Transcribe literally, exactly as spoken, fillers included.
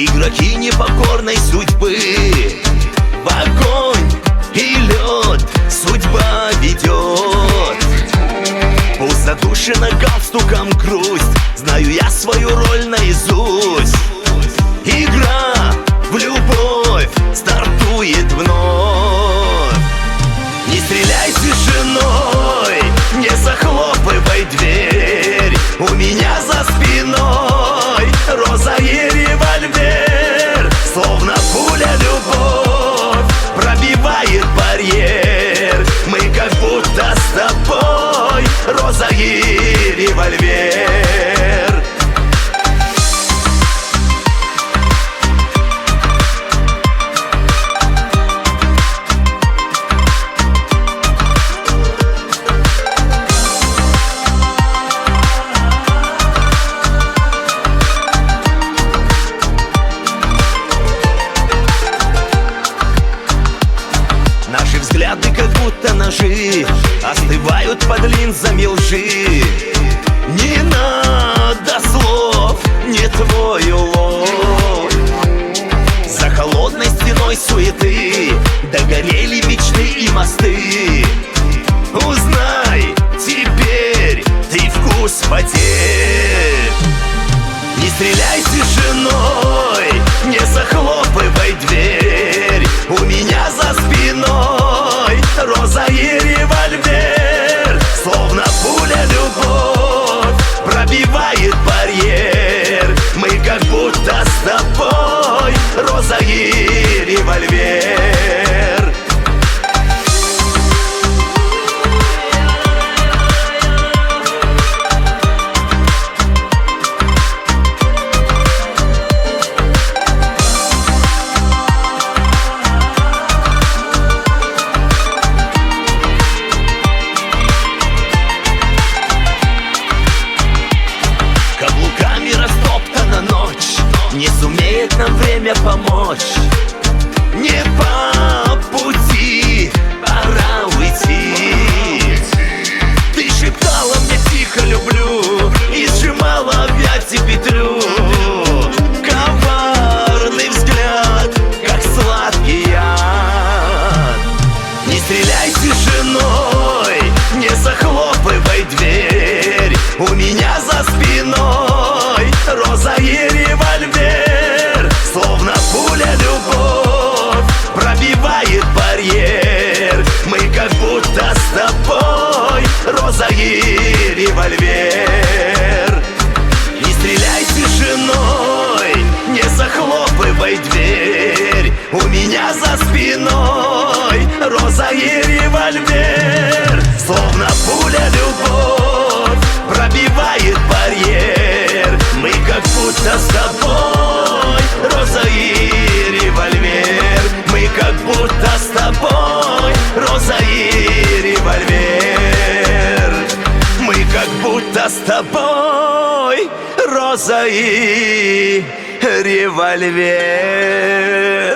игроки непокорной судьбы. В огонь и лед судьба ведет. Пустодушина галстуком грусть, знаю я свою роль наизусть. Игра в любовь стартует вновь. Не стреляй тишиной, не захлопывай дверь. У меня за спиной роза и револьвер. Словно пуля любовь пробивает барьер. Мы как будто с тобой роза и револьвер. Наши взгляды как будто ножи остывают под линзами лжи. Не надо слов, не твой улов. За холодной стеной суеты догорели мечты и мосты. Узнай теперь ты вкус потерь. Не стреляй тишиной, не захлопывай дверь. У меня за спиной роза и револьвер. Словно пуля любовь пробивает барьер. Мы как будто с тобой роза и револьвер. Не сумеет нам время помочь. Не по пути, пора уйти. Ты шептала мне тихо люблю и сжимала в объятии петлю. Коварный взгляд, как сладкий яд. Не стреляй тишиной, не захлопывай дверь. У меня за спиной роза и револьвер. Словно пуля любовь пробивает барьер. Мы как будто с тобой роза и револьвер. Не стреляй тишиной, не захлопывай дверь. У меня за спиной роза и револьвер. Словно пуля любовь пробивает барьер. Мы как будто с тобой роза и револьвер. Мы как будто с тобой роза и револьвер. Мы как будто с тобой роза и револьвер.